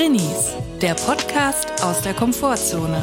Drinis, der Podcast aus der Komfortzone.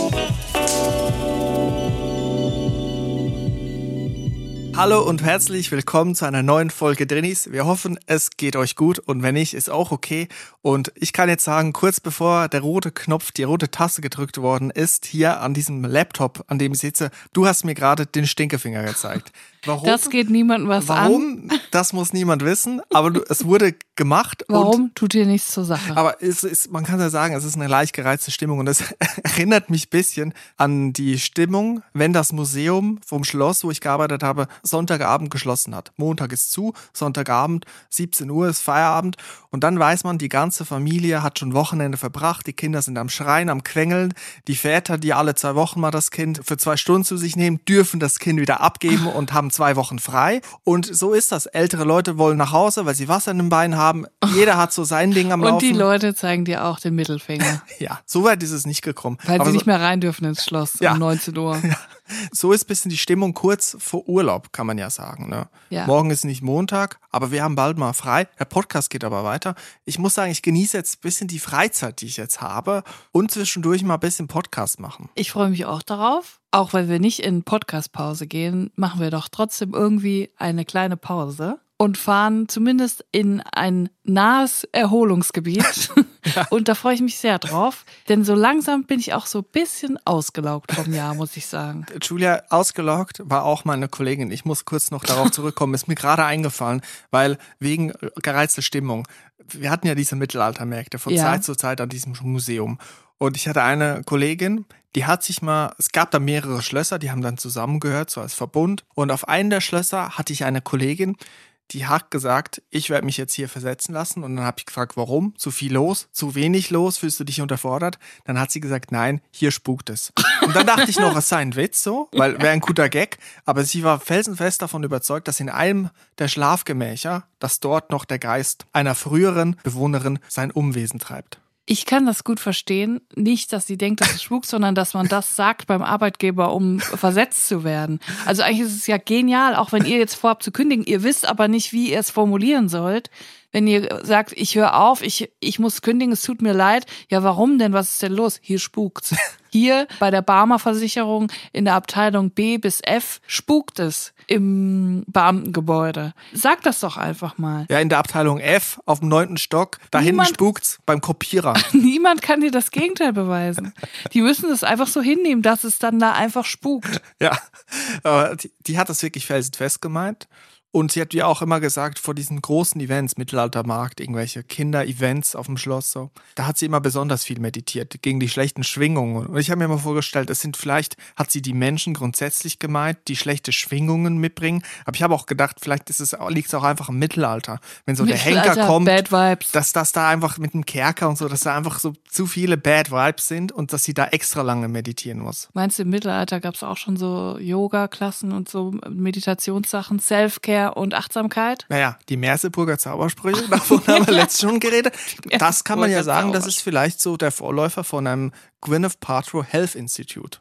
Hallo und herzlich willkommen zu einer neuen Folge Drinis. Wir hoffen, es geht euch gut und wenn nicht, ist auch okay. Und ich kann jetzt sagen, kurz bevor der rote Knopf, die rote Taste gedrückt worden ist, hier an diesem Laptop, an dem ich sitze, du hast mir gerade den Stinkefinger gezeigt. Warum? Das geht niemandem was an. Warum? Das muss niemand wissen, aber es wurde gemacht. Warum? Tut dir nichts zur Sache. Aber man kann ja sagen, es ist eine leicht gereizte Stimmung und das erinnert mich ein bisschen an die Stimmung, wenn das Museum vom Schloss, wo ich gearbeitet habe, Sonntagabend geschlossen hat. Montag ist zu, Sonntagabend, 17 Uhr ist Feierabend und dann weiß man, die ganze Familie hat schon Wochenende verbracht, die Kinder sind am Schreien, am Quengeln, die Väter, die alle 2 Wochen mal das Kind für 2 Stunden zu sich nehmen, dürfen das Kind wieder abgeben und haben 2 Wochen frei und so ist das. Ältere Leute wollen nach Hause, weil sie Wasser in den Beinen haben. Jeder hat so sein Ding am Laufen. Und die Leute zeigen dir auch den Mittelfinger. Ja, so weit ist es nicht gekommen. Weil sie nicht mehr rein dürfen ins Schloss um 19 Uhr. Ja. So ist ein bisschen die Stimmung kurz vor Urlaub, kann man ja sagen. Ne? Ja. Morgen ist nicht Montag, aber wir haben bald mal frei. Der Podcast geht aber weiter. Ich muss sagen, ich genieße jetzt ein bisschen die Freizeit, die ich jetzt habe und zwischendurch mal ein bisschen Podcast machen. Ich freue mich auch darauf. Auch weil wir nicht in Podcast-Pause gehen, machen wir doch trotzdem irgendwie eine kleine Pause und fahren zumindest in ein nahes Erholungsgebiet. Ja. Und da freue ich mich sehr drauf, denn so langsam bin ich auch so ein bisschen ausgelaugt vom Jahr, muss ich sagen. Julia, ausgelaugt war auch meine Kollegin. Ich muss kurz noch darauf zurückkommen. Ist mir gerade eingefallen, weil wegen gereizter Stimmung. Wir hatten ja diese Mittelaltermärkte von Zeit zu Zeit an diesem Museum. Und ich hatte eine Kollegin, die hat sich mal, es gab da mehrere Schlösser, die haben dann zusammengehört, so als Verbund. Und auf einem der Schlösser hatte ich eine Kollegin, die hat gesagt, ich werde mich jetzt hier versetzen lassen. Und dann habe ich gefragt, warum? Zu viel los? Zu wenig los? Fühlst du dich unterfordert? Dann hat sie gesagt, nein, hier spukt es. Und dann dachte ich noch, es sei ein Witz so, weil wäre ein guter Gag. Aber sie war felsenfest davon überzeugt, dass in einem der Schlafgemächer, dass dort noch der Geist einer früheren Bewohnerin sein Unwesen treibt. Ich kann das gut verstehen. Nicht, dass sie denkt, dass es spukt, sondern dass man das sagt beim Arbeitgeber, um versetzt zu werden. Also eigentlich ist es ja genial, auch wenn ihr jetzt vorhabt zu kündigen. Ihr wisst aber nicht, wie ihr es formulieren sollt. Wenn ihr sagt, ich höre auf, ich muss kündigen, es tut mir leid. Ja, warum denn? Was ist denn los? Hier spukt's. Hier bei der Barmer Versicherung in der Abteilung B bis F spukt es im Beamtengebäude. Sag das doch einfach mal. Ja, in der Abteilung F auf dem 9. Stock, da hinten spukt's beim Kopierer. Niemand kann dir das Gegenteil beweisen. Die müssen es einfach so hinnehmen, dass es dann da einfach spukt. Ja, aber die hat das wirklich felsenfest gemeint. Und sie hat ja auch immer gesagt, vor diesen großen Events, Mittelaltermarkt, irgendwelche Kinder-Events auf dem Schloss, so, da hat sie immer besonders viel meditiert, gegen die schlechten Schwingungen. Und ich habe mir mal vorgestellt, hat sie die Menschen grundsätzlich gemeint, die schlechte Schwingungen mitbringen. Aber ich habe auch gedacht, vielleicht liegt es auch einfach im Mittelalter. Wenn so der Henker kommt, Bad Vibes. dass das da einfach mit dem Kerker und so, dass da einfach so zu viele Bad Vibes sind und dass sie da extra lange meditieren muss. Meinst du, im Mittelalter gab es auch schon so Yoga-Klassen und so Meditationssachen, Self-Care und Achtsamkeit? Naja, die Merseburger Zaubersprüche, davon haben wir letztens schon geredet. Das kann man ja sagen, das ist vielleicht so der Vorläufer von einem Gwyneth Paltrow Health Institute.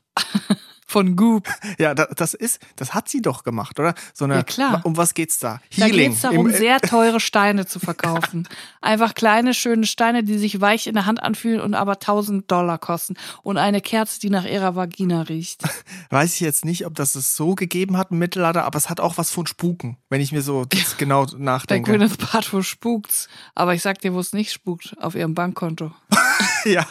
Von Goop. Ja, das hat sie doch gemacht, oder? Ja, klar. Um was geht's da? Healing. Da geht's darum, sehr teure Steine zu verkaufen. Einfach kleine, schöne Steine, die sich weich in der Hand anfühlen und aber $1000 kosten. Und eine Kerze, die nach ihrer Vagina riecht. Weiß ich jetzt nicht, ob das es so gegeben hat im Mittelalter, aber es hat auch was von Spuken, wenn ich mir so genau nachdenke. Bei Gwyneth Paltrow spukt's. Aber ich sag dir, wo es nicht spukt, auf ihrem Bankkonto. Ja.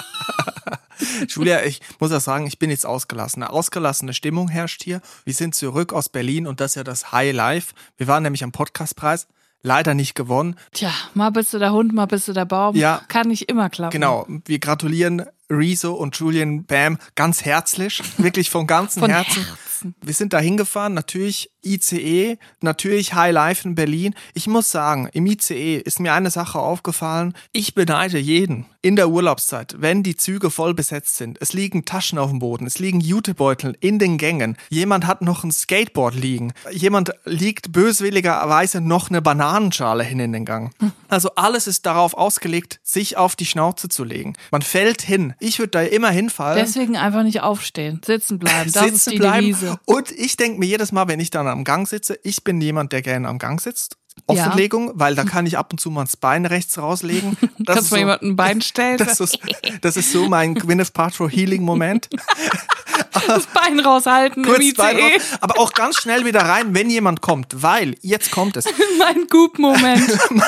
Julia, ich muss ja sagen, ich bin jetzt ausgelassen. Eine ausgelassene Stimmung herrscht hier. Wir sind zurück aus Berlin und das ist ja das High Life. Wir waren nämlich am Podcastpreis. Leider nicht gewonnen. Tja, mal bist du der Hund, mal bist du der Baum. Ja, kann nicht immer klappen. Genau, wir gratulieren Rezo und Julian Bam ganz herzlich, wirklich von ganzem Herzen. Wir sind da hingefahren, natürlich ICE, natürlich High Life in Berlin. Ich muss sagen, im ICE ist mir eine Sache aufgefallen. Ich beneide jeden in der Urlaubszeit, wenn die Züge voll besetzt sind. Es liegen Taschen auf dem Boden, es liegen Jutebeutel in den Gängen. Jemand hat noch ein Skateboard liegen. Jemand liegt böswilligerweise noch eine Bananenschale hin in den Gang. Also alles ist darauf ausgelegt, sich auf die Schnauze zu legen. Man fällt hin. Ich würde da immer hinfallen. Deswegen einfach nicht aufstehen, sitzen bleiben. Das ist die Devise. Und ich denke mir jedes Mal, wenn ich dann am Gang sitze, ich bin jemand, der gerne am Gang sitzt. Offenlegung, weil da kann ich ab und zu mal das Bein rechts rauslegen. Kannst du mal jemanden ein Bein stellen? Das ist so mein Gwyneth Paltrow Healing-Moment. Das Bein raushalten im ICE. Bein raus, aber auch ganz schnell wieder rein, wenn jemand kommt, weil, jetzt kommt es. Mein Goop-Moment.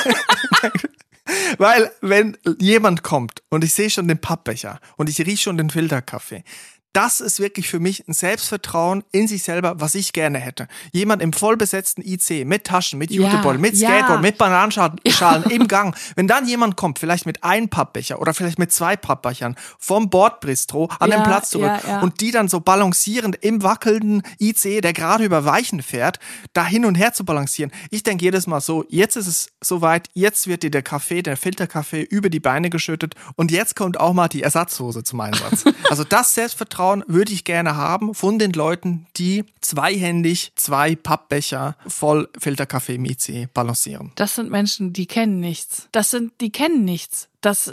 Weil, wenn jemand kommt und ich sehe schon den Pappbecher und ich rieche schon den Filterkaffee, das ist wirklich für mich ein Selbstvertrauen in sich selber, was ich gerne hätte. Jemand im vollbesetzten IC mit Taschen, mit Jutebeutel, mit Skateboard, mit Bananenschalen im Gang. Wenn dann jemand kommt, vielleicht mit einem Pappbecher oder vielleicht mit 2 Pappbechern vom Bordbistro an den Platz zurück und die dann so balancierend im wackelnden IC, der gerade über Weichen fährt, da hin und her zu balancieren. Ich denke jedes Mal so, jetzt ist es soweit, jetzt wird dir der Filterkaffee über die Beine geschüttet und jetzt kommt auch mal die Ersatzhose zum Einsatz. Also das Selbstvertrauen würde ich gerne haben von den Leuten, die zweihändig 2 Pappbecher voll Filterkaffee im IC balancieren. Das sind Menschen, die kennen nichts. Die kennen nichts.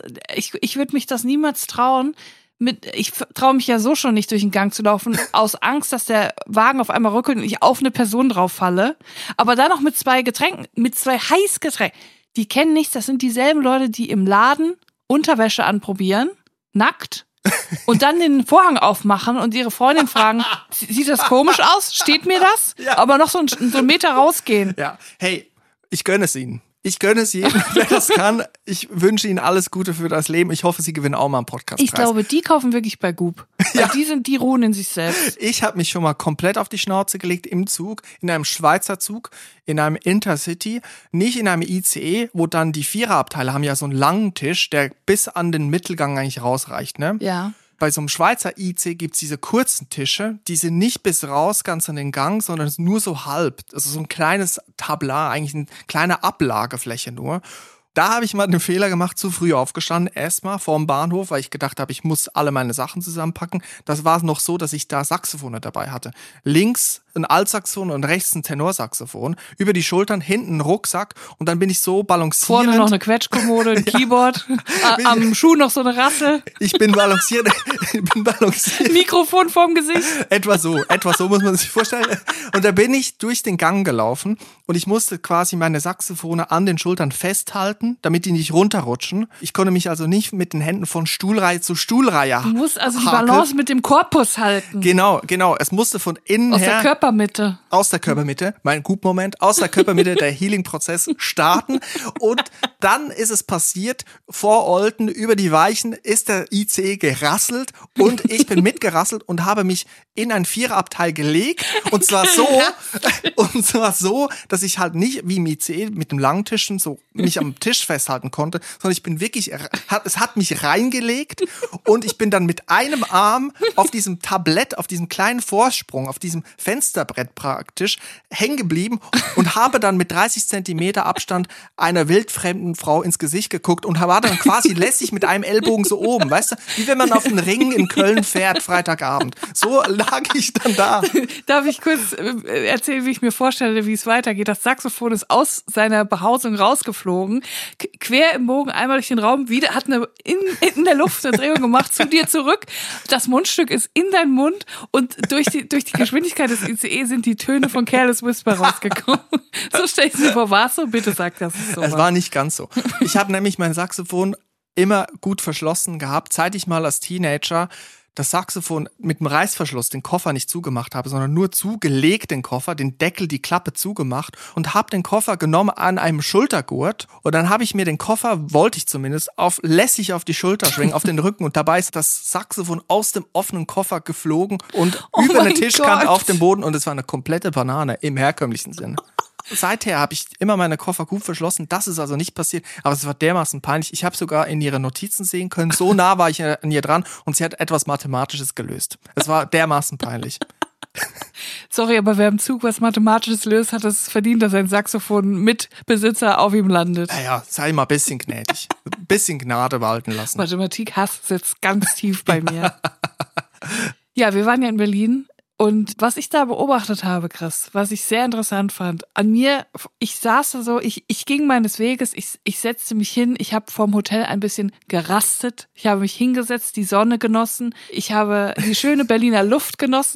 Ich würde mich das niemals trauen. Ich traue mich ja so schon nicht durch den Gang zu laufen, aus Angst, dass der Wagen auf einmal rückelt und ich auf eine Person drauf falle. Aber dann noch mit 2 Getränken, mit 2 Heißgetränken. Die kennen nichts. Das sind dieselben Leute, die im Laden Unterwäsche anprobieren, nackt, und dann den Vorhang aufmachen und ihre Freundin fragen, sieht das komisch aus? Steht mir das? Ja. Aber noch so einen Meter rausgehen. Ja, hey, ich gönne es Ihnen. Ich gönne es jedem, wer das kann. Ich wünsche Ihnen alles Gute für das Leben. Ich hoffe, Sie gewinnen auch mal einen Podcastpreis. Ich glaube, die kaufen wirklich bei Goop. Weil die ruhen in sich selbst. Ich habe mich schon mal komplett auf die Schnauze gelegt im Zug, in einem Schweizer Zug, in einem Intercity, nicht in einem ICE, wo dann die Viererabteile haben ja so einen langen Tisch, der bis an den Mittelgang eigentlich rausreicht, ne? Ja. Bei so einem Schweizer IC gibt's diese kurzen Tische, die sind nicht bis raus ganz an den Gang, sondern nur so halb. Also so ein kleines Tablar, eigentlich eine kleine Ablagefläche nur. Da habe ich mal den Fehler gemacht, zu früh aufgestanden, erstmal vorm Bahnhof, weil ich gedacht habe, ich muss alle meine Sachen zusammenpacken. Das war noch so, dass ich da Saxophone dabei hatte. Links ein Altsaxophon und rechts ein Tenorsaxophon. Über die Schultern, hinten ein Rucksack und dann bin ich so balancierend. Vorne noch eine Quetschkommode, ein Keyboard, am Schuh noch so eine Rassel. Ich bin balanciert. Mikrofon vorm Gesicht. Etwa so muss man sich vorstellen. Und da bin ich durch den Gang gelaufen und ich musste quasi meine Saxophone an den Schultern festhalten, damit die nicht runterrutschen. Ich konnte mich also nicht mit den Händen von Stuhlreihe zu Stuhlreihe Du musst also die Balance mit dem Korpus halten. Genau. Es musste von innen aus her. Aus der Körpermitte, mein Gut-Moment, aus der Körpermitte der Healing-Prozess starten. Und dann ist es passiert, vor Olten über die Weichen ist der ICE gerasselt und ich bin mitgerasselt und habe mich in ein Viererabteil gelegt. Und zwar so, dass ich halt nicht wie im ICE mit dem langen Tischen so mich am Tisch festhalten konnte, sondern ich bin wirklich, es hat mich reingelegt und ich bin dann mit einem Arm auf diesem Tablett, auf diesem kleinen Vorsprung, auf diesem Fensterbrett praktisch hängen geblieben und habe dann mit 30 Zentimeter Abstand einer wildfremden Frau ins Gesicht geguckt und war dann quasi lässig mit einem Ellbogen so oben, weißt du, wie wenn man auf den Ring in Köln fährt, Freitagabend. So lag ich dann da. Darf ich kurz erzählen, wie ich mir vorstelle, wie es weitergeht? Das Saxophon ist aus seiner Behausung rausgeflogen, quer im Bogen einmal durch den Raum, wieder hat in der Luft eine Drehung gemacht, zu dir zurück. Das Mundstück ist in deinen Mund und durch die Geschwindigkeit des ICE sind die Töne von Careless Whisper rausgekommen. So stell ich mir vor, war es so? Bitte sag, dass es so war. Es war nicht ganz so. Ich habe nämlich mein Saxophon immer gut verschlossen gehabt, seit ich mal als Teenager das Saxophon mit dem Reißverschluss den Koffer nicht zugemacht habe, sondern nur zugelegt den Koffer, den Deckel, die Klappe zugemacht und habe den Koffer genommen an einem Schultergurt und dann habe ich mir den Koffer, wollte ich zumindest, lässig auf die Schulter schwingen, auf den Rücken und dabei ist das Saxophon aus dem offenen Koffer geflogen und über eine Tischkante auf dem Boden und es war eine komplette Banane im herkömmlichen Sinne. Seither habe ich immer meine Koffer gut verschlossen. Das ist also nicht passiert, aber es war dermaßen peinlich. Ich habe sogar in ihre Notizen sehen können. So nah war ich an ihr dran und sie hat etwas Mathematisches gelöst. Es war dermaßen peinlich. Sorry, aber wer im Zug was Mathematisches löst, hat es verdient, dass ein Saxophon-Mitbesitzer auf ihm landet. Naja, sei mal ein bisschen gnädig. Ein bisschen Gnade walten lassen. Mathematik-Hass sitzt ganz tief bei mir. Ja, wir waren ja in Berlin. Und was ich da beobachtet habe, Chris, was ich sehr interessant fand, an mir, ich saß da so, ich ging meines Weges, ich setzte mich hin, ich habe vorm Hotel ein bisschen gerastet, ich habe mich hingesetzt, die Sonne genossen, ich habe die schöne Berliner Luft genossen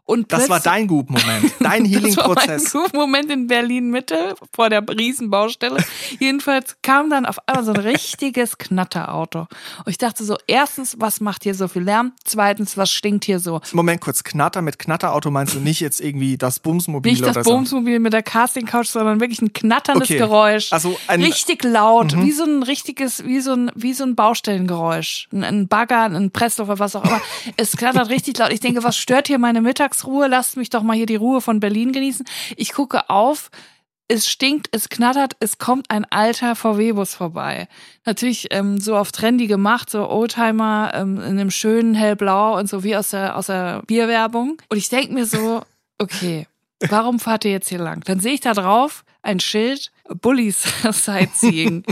Und das war dein Gut-Moment, dein Healing-Prozess. Das war mein Gut-Moment in Berlin-Mitte vor der Riesenbaustelle. Jedenfalls kam dann auf einmal so ein richtiges Knatterauto. Und ich dachte so, erstens, was macht hier so viel Lärm? Zweitens, was stinkt hier so? Moment kurz, Knatter, mit Knatterauto meinst du nicht jetzt irgendwie das Bumsmobil oder so? Nicht das Bumsmobil mit der Casting-Couch, sondern wirklich ein knatterndes Geräusch. Also richtig laut, wie so ein richtiges, wie so ein Baustellengeräusch. Ein Bagger, ein Pressluft, was auch immer. Es knattert richtig laut. Ich denke, was stört hier meine Mittagsruhe? Lasst mich doch mal hier die Ruhe von Berlin genießen. Ich gucke auf, es stinkt, es knattert, es kommt ein alter VW-Bus vorbei. Natürlich so auf trendy gemacht, so Oldtimer in einem schönen hellblau und so wie aus der Bierwerbung. Und ich denke mir so, okay, warum fahrt ihr jetzt hier lang? Dann sehe ich da drauf ein Schild, Bullies Sightseeing.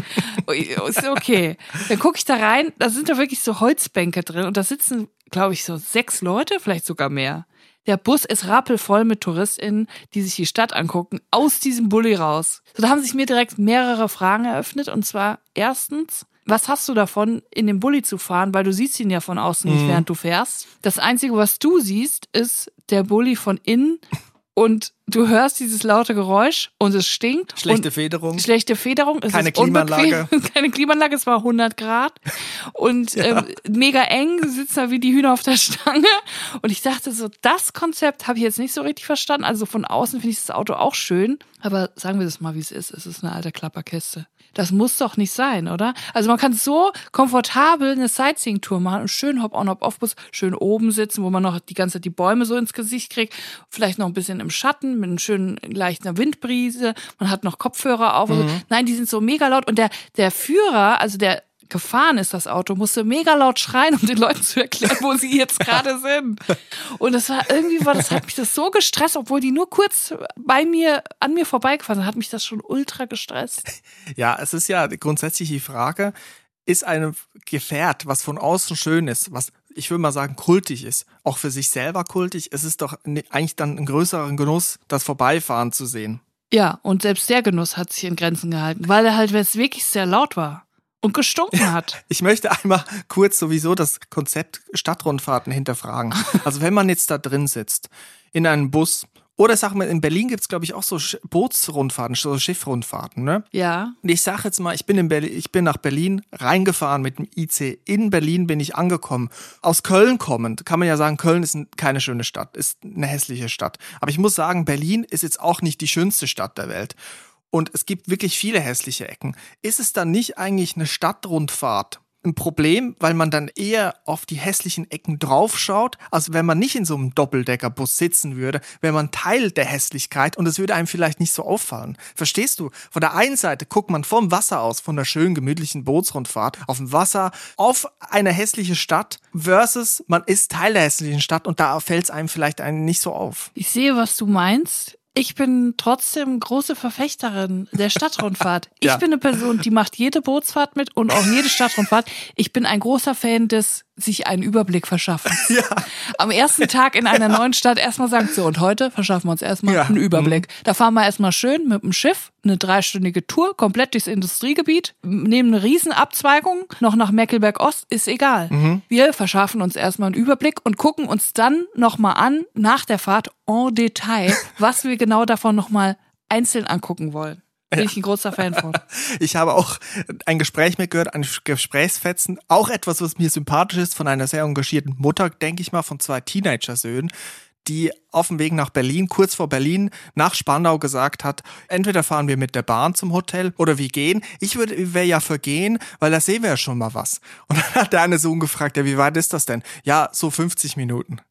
Ist okay. Dann gucke ich da rein, da sind da wirklich so Holzbänke drin und da sitzen, glaube ich, so 6 Leute, vielleicht sogar mehr. Der Bus ist rappelvoll mit TouristInnen, die sich die Stadt angucken, aus diesem Bulli raus. So, da haben sich mir direkt mehrere Fragen eröffnet. Und zwar erstens, was hast du davon, in den Bulli zu fahren? Weil du siehst ihn ja von außen nicht, während du fährst. Das Einzige, was du siehst, ist der Bulli von innen. Und du hörst dieses laute Geräusch und es stinkt. Schlechte Federung. Es keine ist Klimaanlage. Keine Klimaanlage, es war 100 Grad. Und mega eng, du sitzt da wie die Hühner auf der Stange. Und ich dachte so, das Konzept habe ich jetzt nicht so richtig verstanden. Also von außen finde ich das Auto auch schön. Aber sagen wir das mal, wie es ist. Es ist eine alte Klapperkiste. Das muss doch nicht sein, oder? Also man kann so komfortabel eine Sightseeing-Tour machen und schön Hop-on, Hop-off-Bus, schön oben sitzen, wo man noch die ganze Zeit die Bäume so ins Gesicht kriegt, vielleicht noch ein bisschen im Schatten mit einer schönen leichten Windbrise, man hat noch Kopfhörer auf. Also, nein, die sind so mega laut und der Führer, also der gefahren ist, das Auto, musste mega laut schreien, um den Leuten zu erklären, wo sie jetzt gerade sind. Und das hat mich das so gestresst, obwohl die nur kurz an mir vorbeigefahren sind, hat mich das schon ultra gestresst. Ja, es ist ja grundsätzlich die Frage, ist ein Gefährt, was von außen schön ist, was ich würde mal sagen kultig ist, auch für sich selber kultig, es ist doch eigentlich dann ein größerer Genuss, das Vorbeifahren zu sehen. Ja, und selbst der Genuss hat sich in Grenzen gehalten, weil er halt wirklich sehr laut war. Und gestunken hat. Ich möchte einmal kurz sowieso das Konzept Stadtrundfahrten hinterfragen. Also wenn man jetzt da drin sitzt, in einem Bus, oder sag mal, in Berlin gibt's glaube ich auch so Bootsrundfahrten, so Schiffrundfahrten, ne? Ja. Und ich sag jetzt mal, ich bin nach Berlin reingefahren mit dem IC. In Berlin bin ich angekommen. Aus Köln kommend, kann man ja sagen, Köln ist keine schöne Stadt, ist eine hässliche Stadt. Aber ich muss sagen, Berlin ist jetzt auch nicht die schönste Stadt der Welt. Und es gibt wirklich viele hässliche Ecken. Ist es dann nicht eigentlich eine Stadtrundfahrt ein Problem, weil man dann eher auf die hässlichen Ecken draufschaut? Also wenn man nicht in so einem Doppeldeckerbus sitzen würde, wäre man Teil der Hässlichkeit und es würde einem vielleicht nicht so auffallen. Verstehst du? Von der einen Seite guckt man vom Wasser aus, von der schönen, gemütlichen Bootsrundfahrt auf dem Wasser, auf eine hässliche Stadt versus man ist Teil der hässlichen Stadt und da fällt es einem vielleicht nicht so auf. Ich sehe, was du meinst. Ich bin trotzdem große Verfechterin der Stadtrundfahrt. Ich bin eine Person, die macht jede Bootsfahrt mit und auch jede Stadtrundfahrt. Ich bin ein großer Fan des sich einen Überblick verschaffen. Ja. Am ersten Tag in einer neuen Stadt erstmal sagen, so und heute verschaffen wir uns erstmal einen Überblick. Da fahren wir erstmal schön mit dem Schiff, eine 3-stündige Tour, komplett durchs Industriegebiet, nehmen eine Riesenabzweigung, noch nach Meckelberg-Ost, ist egal. Wir verschaffen uns erstmal einen Überblick und gucken uns dann nochmal an, nach der Fahrt en Detail, was wir genau davon nochmal einzeln angucken wollen. Bin ich ein großer Fan von. Ich habe auch ein Gespräch mitgehört, ein Gesprächsfetzen. Auch etwas, was mir sympathisch ist, von einer sehr engagierten Mutter, denke ich mal, von 2 Teenager-Söhnen, die auf dem Weg nach Berlin, kurz vor Berlin, nach Spandau gesagt hat, entweder fahren wir mit der Bahn zum Hotel oder wir gehen. Ich wäre ja für gehen, weil da sehen wir ja schon mal was. Und dann hat der eine Sohn gefragt, ja, wie weit ist das denn? Ja, so 50 Minuten.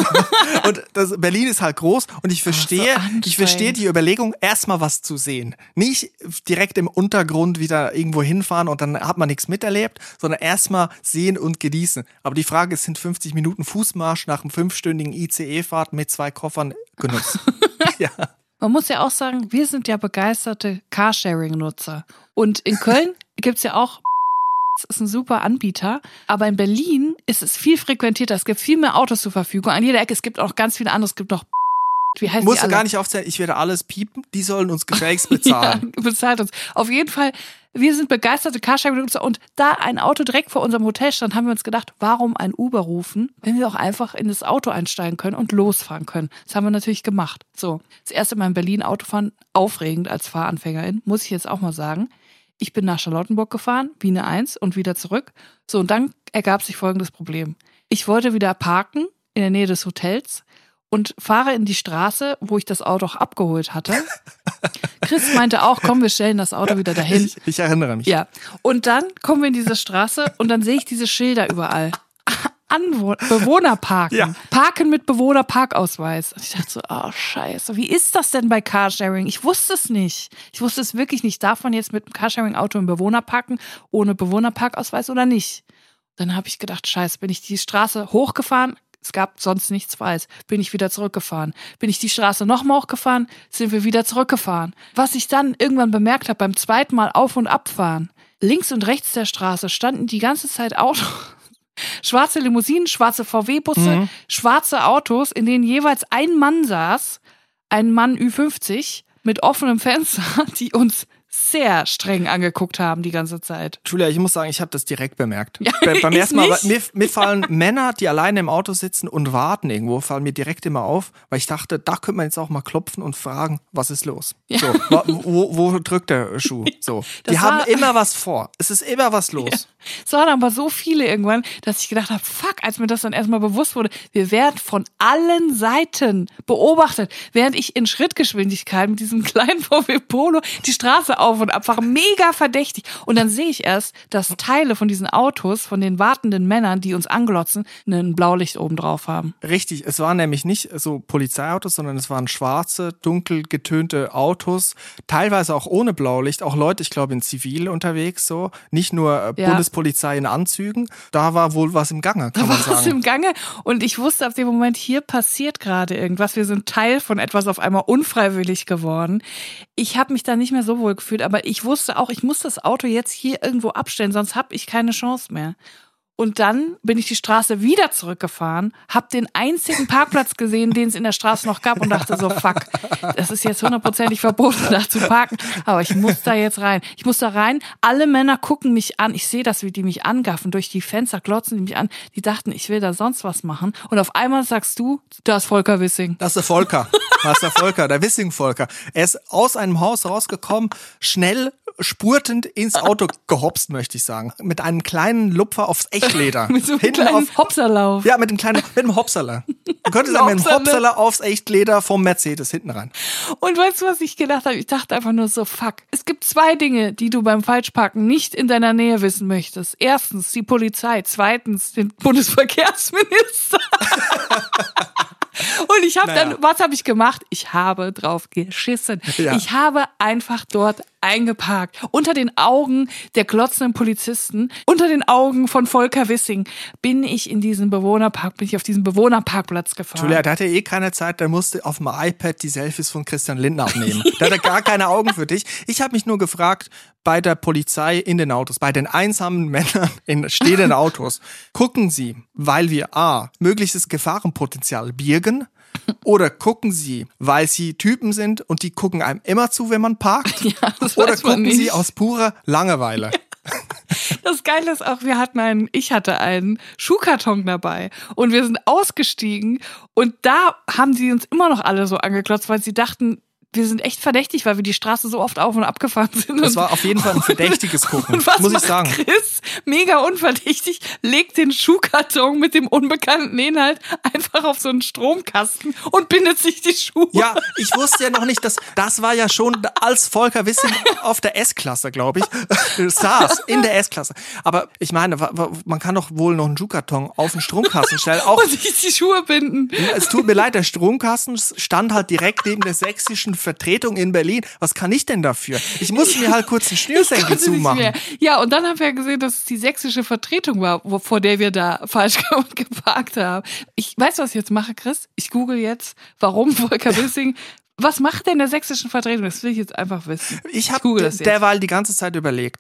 Und Berlin ist halt groß und ich verstehe die Überlegung, erstmal was zu sehen. Nicht direkt im Untergrund wieder irgendwo hinfahren und dann hat man nichts miterlebt, sondern erstmal sehen und genießen. Aber die Frage ist, sind 50 Minuten Fußmarsch nach einem 5-stündigen ICE-Fahrt mit 2 Koffern genutzt? Ja. Man muss ja auch sagen, wir sind ja begeisterte Carsharing-Nutzer. Und in Köln gibt's ja auch ist ein super Anbieter, aber in Berlin ist es viel frequentierter. Es gibt viel mehr Autos zur Verfügung an jeder Ecke. Es gibt auch ganz viele andere. Es gibt noch Wie heißen Musst die du gar alle? nicht aufzählen, ich werde alles piepen, die sollen uns gefälligst bezahlen. Ja, bezahlt uns. Auf jeden Fall, wir sind begeisterte Carsharing-Nutzer und da ein Auto direkt vor unserem Hotel stand, haben wir uns gedacht, warum ein Uber rufen, wenn wir auch einfach in das Auto einsteigen können und losfahren können. Das haben wir natürlich gemacht. So, das erste Mal in Berlin Autofahren, aufregend als Fahranfängerin, muss ich jetzt auch mal sagen. Ich bin nach Charlottenburg gefahren, Biene 1 und wieder zurück. So, und dann ergab sich folgendes Problem. Ich wollte wieder parken in der Nähe des Hotels und fahre in die Straße, wo ich das Auto auch abgeholt hatte. Chris meinte auch, komm, wir stellen das Auto wieder dahin. Ich erinnere mich. Ja, und dann kommen wir in diese Straße und dann sehe ich diese Schilder überall. Bewohnerparken. Ja. Parken mit Bewohnerparkausweis. Und ich dachte so, oh scheiße, wie ist das denn bei Carsharing? Ich wusste es nicht. Ich wusste es wirklich nicht. Darf man jetzt mit dem Carsharing-Auto im Bewohner parken, ohne Bewohnerparkausweis oder nicht? Dann habe ich gedacht, scheiße, bin ich die Straße hochgefahren, es gab sonst nichts Freies, bin ich wieder zurückgefahren. Bin ich die Straße nochmal hochgefahren, sind wir wieder zurückgefahren. Was ich dann irgendwann bemerkt habe beim zweiten Mal auf- und abfahren, links und rechts der Straße standen die ganze Zeit Autos. Schwarze Limousinen, schwarze VW-Busse, schwarze Autos, in denen jeweils ein Mann saß, ein Mann Ü50 mit offenem Fenster, die uns sehr streng angeguckt haben die ganze Zeit. Julia, ich muss sagen, ich habe das direkt bemerkt. Ja, Beim ich ersten Mal, nicht. mir fallen Männer, die alleine im Auto sitzen und warten irgendwo, fallen mir direkt immer auf, weil ich dachte, da könnte man jetzt auch mal klopfen und fragen, was ist los? Ja. So, wo drückt der Schuh? So, Das die war- haben immer was vor. Es ist immer was los. Ja. Es waren aber so viele irgendwann, dass ich gedacht habe, fuck, als mir das dann erstmal bewusst wurde, wir werden von allen Seiten beobachtet, während ich in Schrittgeschwindigkeit mit diesem kleinen VW Polo die Straße auf und ab fahre, mega verdächtig. Und dann sehe ich erst, dass Teile von diesen Autos, von den wartenden Männern, die uns anglotzen, ein Blaulicht oben drauf haben. Richtig, es waren nämlich nicht so Polizeiautos, sondern es waren schwarze, dunkel getönte Autos, teilweise auch ohne Blaulicht, auch Leute, ich glaube in Zivil unterwegs, so, nicht nur Ja. Bundespolizei in Anzügen, da war wohl was im Gange, kann man Da war was sagen. im Gange und ich wusste ab dem Moment, hier passiert gerade irgendwas. Wir sind Teil von etwas auf einmal unfreiwillig geworden. Ich habe mich da nicht mehr so wohl gefühlt, aber ich wusste auch, ich muss das Auto jetzt hier irgendwo abstellen, sonst habe ich keine Chance mehr. Und dann bin ich die Straße wieder zurückgefahren, habe den einzigen Parkplatz gesehen, den es in der Straße noch gab und dachte so, fuck, das ist jetzt 100%ig verboten, da zu parken, aber ich muss da jetzt rein. Ich muss da rein, alle Männer gucken mich an, ich sehe das, wie die mich angaffen, durch die Fenster glotzen die mich an, die dachten, ich will da sonst was machen und auf einmal sagst du, da ist Volker Wissing. Das ist der Volker. Das ist der Volker, der Wissing-Volker. Er ist aus einem Haus rausgekommen, schnell spurtend ins Auto gehopst, möchte ich sagen. Mit einem kleinen Lupfer aufs Echtleder. Mit so einem Hinten kleinen Hopserlauf. Ja, mit dem Hopserler. Du könntest sagen, mit dem Hopserler aufs Echtleder vom Mercedes hinten rein. Und weißt du, was ich gedacht habe? Ich dachte einfach nur so, fuck. Es gibt 2 Dinge, die du beim Falschparken nicht in deiner Nähe wissen möchtest. Erstens die Polizei, zweitens den Bundesverkehrsminister. Und ich habe dann, was habe ich gemacht? Ich habe drauf geschissen. Ja. Ich habe einfach dort eingeparkt. Unter den Augen der glotzenden Polizisten, unter den Augen von Volker Wissing bin ich auf diesen Bewohnerparkplatz gefahren. Julia, der hatte keine Zeit, der musste auf dem iPad die Selfies von Christian Lindner abnehmen. Der hatte gar keine Augen für dich. Ich habe mich nur gefragt, bei der Polizei in den Autos, bei den einsamen Männern in stehenden Autos, gucken Sie, weil wir A, mögliches Gefahrenpotenzial birgen, oder gucken Sie, weil Sie Typen sind und die gucken einem immer zu, wenn man parkt, Ja, das oder weiß man gucken Sie nicht. aus purer Langeweile. Das Geile ist auch, ich hatte einen Schuhkarton dabei und wir sind ausgestiegen und da haben sie uns immer noch alle so angeklotzt, weil sie dachten, wir sind echt verdächtig, weil wir die Straße so oft auf und ab gefahren sind. Das war auf jeden Fall ein verdächtiges Gucken, Und was muss ich macht sagen. Chris, mega unverdächtig, legt den Schuhkarton mit dem unbekannten Inhalt einfach auf so einen Stromkasten und bindet sich die Schuhe. Ja, ich wusste ja noch nicht, das war ja schon als Volker Wissing auf der S-Klasse, glaube ich, saß in der S-Klasse. Aber ich meine, man kann doch wohl noch einen Schuhkarton auf den Stromkasten stellen. Auch, Und sich die Schuhe binden. es tut mir leid, der Stromkasten stand halt direkt neben der sächsischen Vertretung in Berlin. Was kann ich denn dafür? Ich musste mir halt kurz einen Schnürsenkel Konnte nicht zumachen. mehr. Ja, und dann haben wir gesehen, dass es die sächsische Vertretung war, vor der wir da falsch geparkt haben. Ich weiß, was ich jetzt mache, Chris. Ich google jetzt, warum Volker Wissing. Was macht denn der sächsischen Vertretung? Das will ich jetzt einfach wissen. Ich habe google das jetzt. derweil die ganze Zeit überlegt,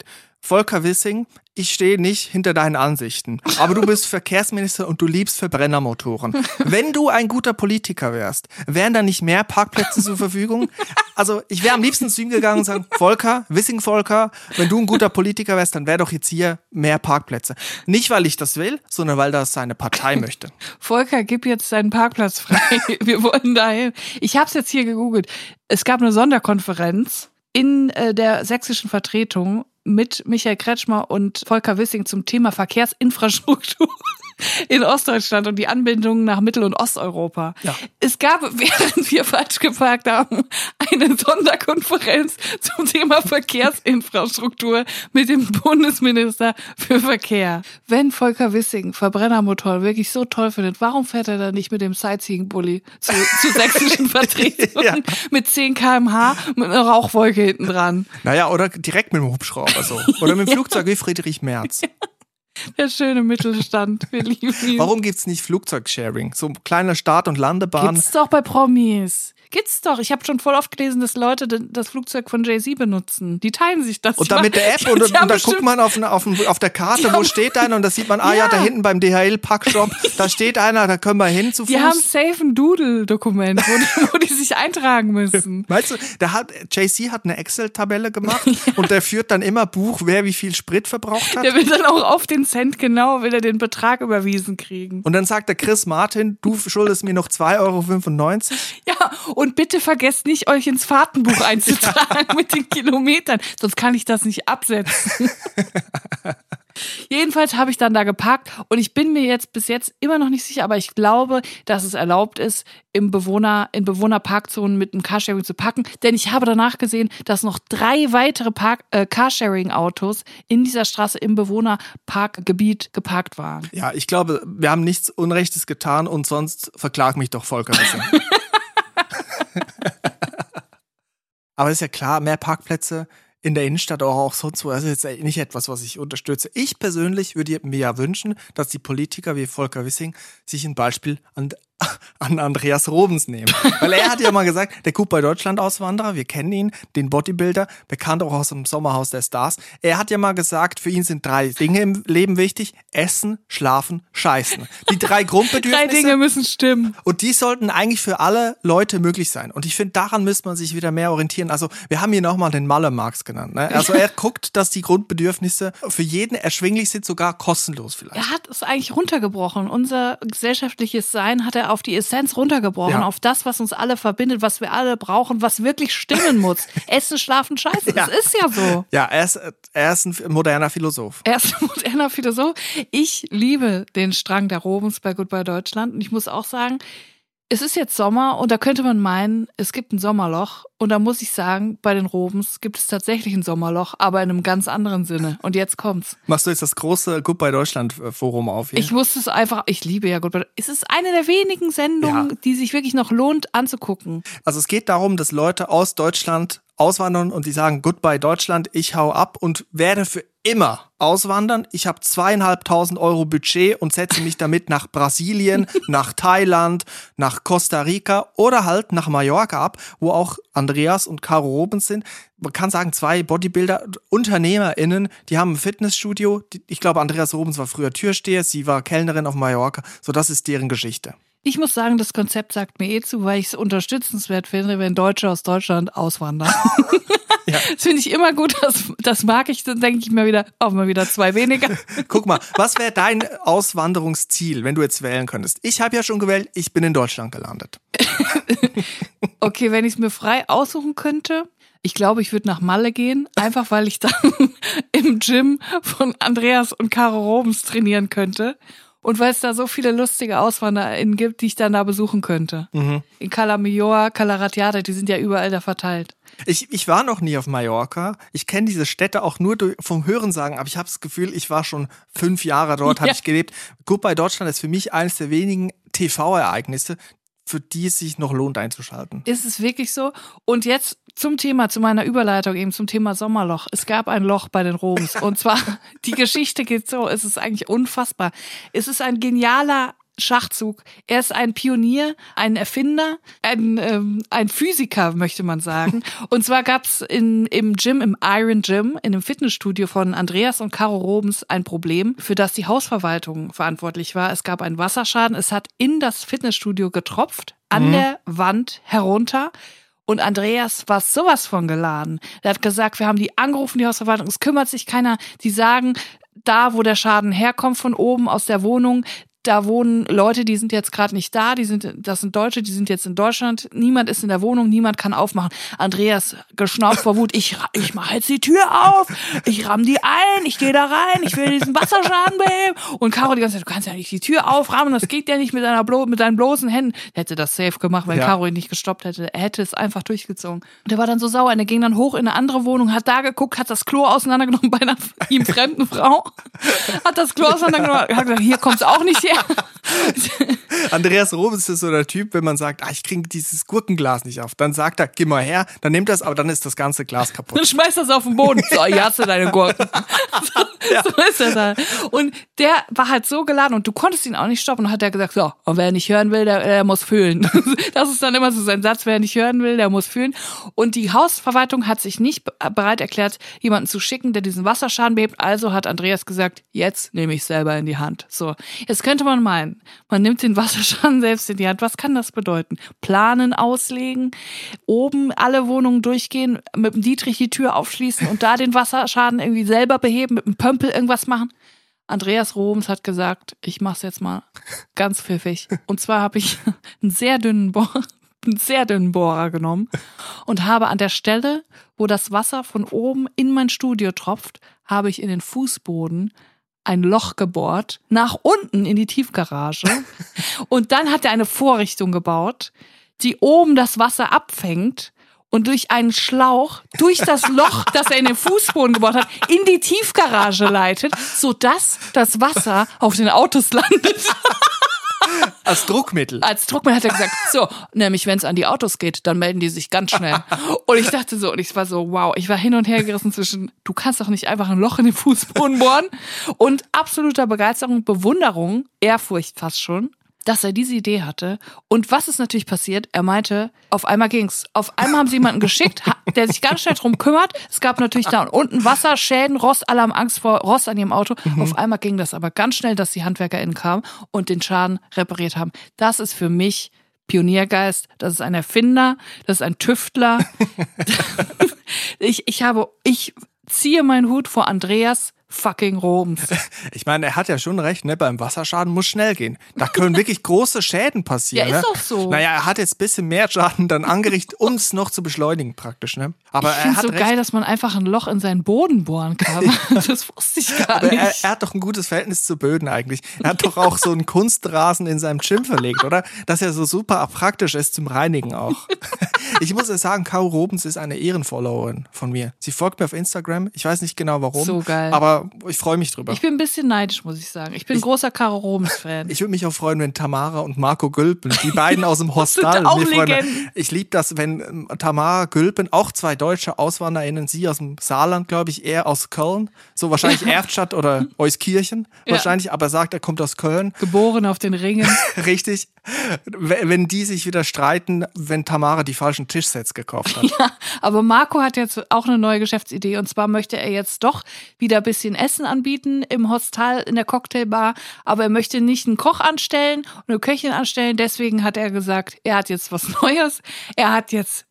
Volker Wissing, ich stehe nicht hinter deinen Ansichten, aber du bist Verkehrsminister und du liebst Verbrennermotoren. Wenn du ein guter Politiker wärst, wären da nicht mehr Parkplätze zur Verfügung? Also ich wäre am liebsten zu ihm gegangen und sagen, Volker, Wissing Volker, wenn du ein guter Politiker wärst, dann wäre doch jetzt hier mehr Parkplätze. Nicht, weil ich das will, sondern weil das seine Partei möchte. Volker, gib jetzt deinen Parkplatz frei. Wir wollen dahin. Ich habe es jetzt hier gegoogelt. Es gab eine Sonderkonferenz in der sächsischen Vertretung mit Michael Kretschmer und Volker Wissing zum Thema Verkehrsinfrastruktur in Ostdeutschland und die Anbindung nach Mittel- und Osteuropa. Ja. Es gab, während wir falsch geparkt haben, eine Sonderkonferenz zum Thema Verkehrsinfrastruktur mit dem Bundesminister für Verkehr. Wenn Volker Wissing Verbrennermotoren wirklich so toll findet, warum fährt er dann nicht mit dem Sightseeing-Bulli zu sächsischen Vertretungen ja. mit 10 km/h mit einer Rauchwolke hinten dran? Naja, oder direkt mit dem Hubschrauber so. Oder mit dem Flugzeug wie Friedrich Merz. Der schöne Mittelstand, wir lieben ihn. Warum gibt's nicht Flugzeugsharing? So kleine Start- und Landebahn. Gibt's doch bei Promis. Gibt's doch. Ich habe schon voll oft gelesen, dass Leute das Flugzeug von Jay-Z benutzen. Die teilen sich das. Und dann mit der App und da guckt man auf der Karte, wo steht einer und da sieht man, ja, da hinten beim DHL-Packshop, da steht einer, da können wir hin zu Fuß. Die haben safe ein Doodle-Dokument, wo die sich eintragen müssen. Weißt du, Jay-Z hat eine Excel-Tabelle gemacht und der führt dann immer Buch, wer wie viel Sprit verbraucht hat. Der will dann auch auf den Cent genau, will er den Betrag überwiesen kriegen. Und dann sagt der Chris Martin, du schuldest mir noch 2,95 €. Ja, und bitte vergesst nicht, euch ins Fahrtenbuch einzutragen mit den Kilometern, sonst kann ich das nicht absetzen. Jedenfalls habe ich dann da geparkt und ich bin mir jetzt bis jetzt immer noch nicht sicher, aber ich glaube, dass es erlaubt ist, in Bewohnerparkzonen mit einem Carsharing zu parken, denn ich habe danach gesehen, dass noch 3 weitere Carsharing-Autos in dieser Straße im Bewohnerparkgebiet geparkt waren. Ja, ich glaube, wir haben nichts Unrechtes getan und sonst verklag mich doch Volker Wissing. Aber ist ja klar, mehr Parkplätze in der Innenstadt oder auch sonst wo, das ist jetzt nicht etwas, was ich unterstütze. Ich persönlich würde mir ja wünschen, dass die Politiker wie Volker Wissing sich ein Beispiel an Andreas Robens nehmen. Weil er hat ja mal gesagt, der Goodbye Deutschland Auswanderer, wir kennen ihn, den Bodybuilder, bekannt auch aus dem Sommerhaus der Stars. Er hat ja mal gesagt, für ihn sind 3 Dinge im Leben wichtig: Essen, Schlafen, Scheißen. Die 3 Grundbedürfnisse. 3 Dinge müssen stimmen. Und die sollten eigentlich für alle Leute möglich sein. Und ich finde, daran müsste man sich wieder mehr orientieren. Also wir haben hier nochmal den Malle-Marx genannt. Ne? Also er guckt, dass die Grundbedürfnisse für jeden erschwinglich sind, sogar kostenlos vielleicht. Er hat es eigentlich runtergebrochen. Unser gesellschaftliches Sein hat er auf die Essenz runtergebrochen, auf das, was uns alle verbindet, was wir alle brauchen, was wirklich stimmen muss. Essen, Schlafen, Scheiße. Das ist ja so. Ja, er ist ein moderner Philosoph. Er ist ein moderner Philosoph. Ich liebe den Strang der Robens bei Goodbye Deutschland und ich muss auch sagen, es ist jetzt Sommer und da könnte man meinen, es gibt ein Sommerloch. Und da muss ich sagen, bei den Robens gibt es tatsächlich ein Sommerloch, aber in einem ganz anderen Sinne. Und jetzt kommt's. Machst du jetzt das große Goodbye Deutschland Forum auf hier? Ich muss es einfach, ich liebe ja Goodbye. Es ist eine der wenigen Sendungen, die sich wirklich noch lohnt anzugucken. Also es geht darum, dass Leute aus Deutschland auswandern und die sagen, Goodbye Deutschland, ich hau ab und werde für immer auswandern. Ich habe 2.500 € Budget und setze mich damit nach Brasilien, nach Thailand, nach Costa Rica oder halt nach Mallorca ab, wo auch Andreas und Caro Robens sind. Man kann sagen, 2 Bodybuilder, UnternehmerInnen, die haben ein Fitnessstudio. Ich glaube, Andreas Robens war früher Türsteher, sie war Kellnerin auf Mallorca. So, das ist deren Geschichte. Ich muss sagen, das Konzept sagt mir zu, weil ich es unterstützenswert finde, wenn Deutsche aus Deutschland auswandern. Ja. Das finde ich immer gut, das mag ich, dann denke ich mir wieder, mal wieder 2 weniger. Guck mal, was wäre dein Auswanderungsziel, wenn du jetzt wählen könntest? Ich habe ja schon gewählt, ich bin in Deutschland gelandet. Okay, wenn ich es mir frei aussuchen könnte, ich glaube, ich würde nach Malle gehen, einfach weil ich dann im Gym von Andreas und Caro Robens trainieren könnte. Und weil es da so viele lustige AuswanderInnen gibt, die ich dann da besuchen könnte. Mhm. In Cala Millor, Cala Ratjada, die sind ja überall da verteilt. Ich war noch nie auf Mallorca. Ich kenne diese Städte auch nur vom Hörensagen, aber ich habe das Gefühl, ich war schon 5 Jahre dort, habe ich gelebt. Goodbye Deutschland ist für mich eines der wenigen TV-Ereignisse, für die es sich noch lohnt einzuschalten. Ist es wirklich so? Und jetzt zu meiner Überleitung eben zum Thema Sommerloch. Es gab ein Loch bei den Robens. Und zwar, die Geschichte geht so, es ist eigentlich unfassbar. Es ist ein genialer Schachzug. Er ist ein Pionier, ein Erfinder, ein Physiker, möchte man sagen. Und zwar gab's im Gym, im Iron Gym, in dem Fitnessstudio von Andreas und Caro Robens ein Problem, für das die Hausverwaltung verantwortlich war. Es gab einen Wasserschaden. Es hat in das Fitnessstudio getropft, an der Wand herunter. Und Andreas war sowas von geladen. Er hat gesagt, wir haben die angerufen, die Hausverwaltung, es kümmert sich keiner. Die sagen, da wo der Schaden herkommt, von oben aus der Wohnung, da wohnen Leute, die sind jetzt gerade nicht da, das sind Deutsche, die sind jetzt in Deutschland. Niemand ist in der Wohnung, niemand kann aufmachen. Andreas geschnaubt vor Wut, ich mache jetzt die Tür auf, ich ramm die ein, ich gehe da rein, ich will diesen Wasserschaden beheben. Und Caro die ganze Zeit, du kannst ja nicht die Tür auframmen, das geht ja nicht mit deinen bloßen Händen. Er hätte das safe gemacht, wenn Caro ihn nicht gestoppt hätte. Er hätte es einfach durchgezogen. Und er war dann so sauer, und er ging dann hoch in eine andere Wohnung, hat da geguckt, hat das Klo auseinandergenommen bei einer ihm fremden Frau, hat das Klo auseinandergenommen, hat gesagt, hier kommt's auch nicht her. Andreas Robens ist so der Typ, wenn man sagt, ich kriege dieses Gurkenglas nicht auf, dann sagt er, geh mal her, dann nimmt er es, aber dann ist das ganze Glas kaputt. Dann schmeißt er es auf den Boden. So, hier hast du deine Gurken. So ist er dann. Und der war halt so geladen und du konntest ihn auch nicht stoppen. Und hat er gesagt, so, und wer nicht hören will, der muss fühlen. Das ist dann immer so sein Satz, wer nicht hören will, der muss fühlen. Und die Hausverwaltung hat sich nicht bereit erklärt, jemanden zu schicken, der diesen Wasserschaden behebt. Also hat Andreas gesagt, jetzt nehme ich selber in die Hand. So, jetzt könnte man meinen, man nimmt den Wasserschaden selbst in die Hand. Was kann das bedeuten? Planen, auslegen, oben alle Wohnungen durchgehen, mit dem Dietrich die Tür aufschließen und da den Wasserschaden irgendwie selber beheben, mit dem Pömpel irgendwas machen. Andreas Robens hat gesagt, ich mach's jetzt mal ganz pfiffig. Und zwar habe ich einen sehr dünnen Bohrer genommen und habe an der Stelle, wo das Wasser von oben in mein Studio tropft, habe ich in den Fußboden ein Loch gebohrt, nach unten in die Tiefgarage. Und dann hat er eine Vorrichtung gebaut, die oben das Wasser abfängt und durch einen Schlauch, durch das Loch, das er in den Fußboden gebohrt hat, in die Tiefgarage leitet, sodass das Wasser auf den Autos landet. Als Druckmittel. Als Druckmittel hat er gesagt, so, nämlich wenn es an die Autos geht, dann melden die sich ganz schnell. Und ich dachte so, und ich war so, wow, ich war hin und her gerissen zwischen, du kannst doch nicht einfach ein Loch in den Fußboden bohren, und absoluter Begeisterung, Bewunderung, Ehrfurcht fast schon, dass er diese Idee hatte. Und was ist natürlich passiert? Er meinte, auf einmal ging's. Auf einmal haben sie jemanden geschickt, der sich ganz schnell drum kümmert. Es gab natürlich da unten Wasserschäden, Rost, alle haben Angst vor Rost an ihrem Auto. Auf einmal ging das aber ganz schnell, dass die HandwerkerInnen kamen und den Schaden repariert haben. Das ist für mich Pioniergeist. Das ist ein Erfinder, das ist ein Tüftler. Ich ziehe meinen Hut vor Andreas fucking Robens. Ich meine, er hat ja schon recht, ne? Beim Wasserschaden muss schnell gehen. Da können wirklich große Schäden passieren. Ja, ist ne? doch so. Naja, er hat jetzt ein bisschen mehr Schaden dann angerichtet, um es noch zu beschleunigen praktisch, ne? Aber ich finde es so geil, dass man einfach ein Loch in seinen Boden bohren kann. Das wusste ich gar nicht. Er hat doch ein gutes Verhältnis zu Böden eigentlich. Er hat doch auch so einen Kunstrasen in seinem Gym verlegt, oder? Dass er so super praktisch ist zum Reinigen auch. Ich muss ja sagen, Caro Robens ist eine Ehrenfollowerin von mir. Sie folgt mir auf Instagram. Ich weiß nicht genau warum. So geil. Aber ich freue mich drüber. Ich bin ein bisschen neidisch, muss ich sagen. Ich bin ein großer Caro Robens-Fan. Ich würde mich auch freuen, wenn Tamara und Marco Gülpen, die beiden aus dem Hostal, sind auch mir freuen. Legenden. Ich liebe das, wenn Tamara Gülpen, auch zwei deutsche AuswanderInnen, sie aus dem Saarland, glaube ich, er aus Köln, so wahrscheinlich Erftstadt oder Euskirchen wahrscheinlich, aber er sagt, er kommt aus Köln. Geboren auf den Ringen. Richtig. Wenn die sich wieder streiten, wenn Tamara die falschen Tischsets gekauft hat. Ja, aber Marco hat jetzt auch eine neue Geschäftsidee, und zwar möchte er jetzt doch wieder ein bisschen Essen anbieten im Hostel, in der Cocktailbar, aber er möchte nicht einen Koch anstellen und eine Köchin anstellen, deswegen hat er gesagt, er hat jetzt was Neues, er hat jetzt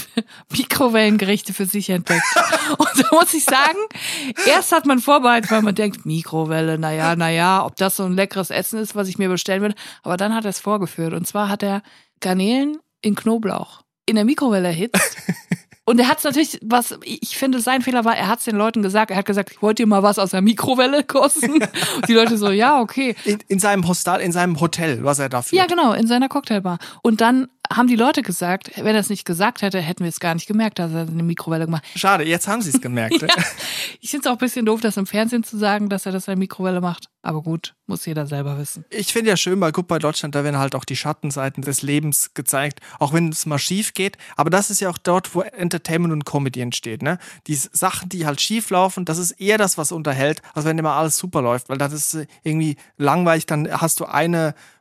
Mikrowellengerichte für sich entdeckt. Und da muss ich sagen, erst hat man vorbereitet, weil man denkt, Mikrowelle, naja, ob das so ein leckeres Essen ist, was ich mir bestellen würde, aber dann hat er es vorgeführt, und zwar hat er Garnelen in Knoblauch in der Mikrowelle erhitzt. Und er hat es natürlich, was ich finde, sein Fehler war, er hat es den Leuten gesagt, er hat gesagt, wollt ihr mal was aus der Mikrowelle kosten? Und die Leute so, ja, okay. In seinem Hostel, in seinem Hotel, was er dafür. Ja, genau, in seiner Cocktailbar. Und dann haben die Leute gesagt, wenn er es nicht gesagt hätte, hätten wir es gar nicht gemerkt, dass er eine Mikrowelle gemacht hat. Schade, jetzt haben sie es gemerkt. Ja, ich finde es auch ein bisschen doof, das im Fernsehen zu sagen, dass er das in der Mikrowelle macht. Aber gut, muss jeder selber wissen. Ich finde ja schön, bei Gut bei Deutschland, da werden halt auch die Schattenseiten des Lebens gezeigt, auch wenn es mal schief geht. Aber das ist ja auch dort, wo Entertainment und Comedy entsteht, ne? Die Sachen, die halt schief laufen, das ist eher das, was unterhält, als wenn immer alles super läuft, weil das ist irgendwie langweilig, dann hast du eine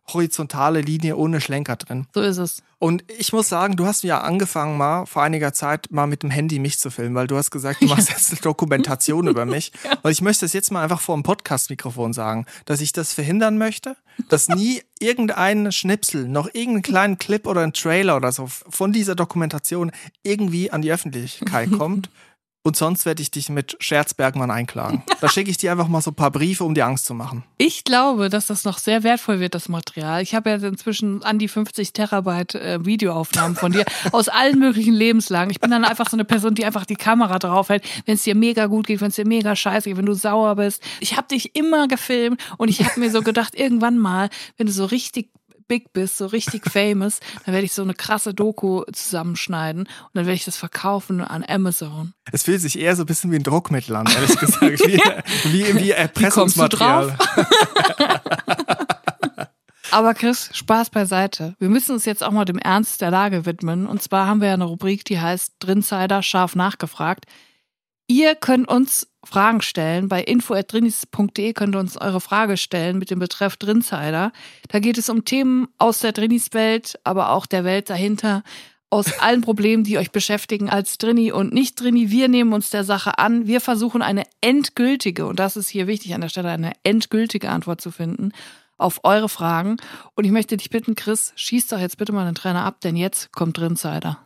horizontale Linie ohne Schlenker drin. So ist es. Und ich muss sagen, du hast ja angefangen mal vor einiger Zeit mal mit dem Handy mich zu filmen, weil du hast gesagt, du machst jetzt eine Dokumentation über mich. Und ich möchte das jetzt mal einfach vor dem Podcast-Mikrofon sagen, dass ich das verhindern möchte, dass nie irgendein Schnipsel, noch irgendeinen kleinen Clip oder ein Trailer oder so von dieser Dokumentation irgendwie an die Öffentlichkeit kommt. Und sonst werde ich dich mit Scherzbergmann einklagen. Da schicke ich dir einfach mal so ein paar Briefe, um dir Angst zu machen. Ich glaube, dass das noch sehr wertvoll wird, das Material. Ich habe ja inzwischen an die 50 Terabyte Videoaufnahmen von dir aus allen möglichen Lebenslagen. Ich bin dann einfach so eine Person, die einfach die Kamera drauf hält, wenn es dir mega gut geht, wenn es dir mega scheiße geht, wenn du sauer bist. Ich habe dich immer gefilmt und ich habe mir so gedacht, irgendwann mal, wenn du so richtig big bist, so richtig famous, dann werde ich so eine krasse Doku zusammenschneiden und dann werde ich das verkaufen an Amazon. Es fühlt sich eher so ein bisschen wie ein Druckmittel an, ehrlich gesagt. Wie Erpressungsmaterial. Wie kommst du drauf? Aber Chris, Spaß beiseite. Wir müssen uns jetzt auch mal dem Ernst der Lage widmen. Und zwar haben wir ja eine Rubrik, die heißt Drinsider scharf nachgefragt. Ihr könnt uns Fragen stellen. Bei info@drinis.de könnt ihr uns eure Frage stellen mit dem Betreff Drinsider. Da geht es um Themen aus der Drinis-Welt, aber auch der Welt dahinter, aus allen Problemen, die euch beschäftigen als Drini und Nicht-Drini. Wir nehmen uns der Sache an. Wir versuchen eine endgültige, und das ist hier wichtig an der Stelle, eine endgültige Antwort zu finden auf eure Fragen. Und ich möchte dich bitten, Chris, schieß doch jetzt bitte mal den Trainer ab, denn jetzt kommt Drinsider.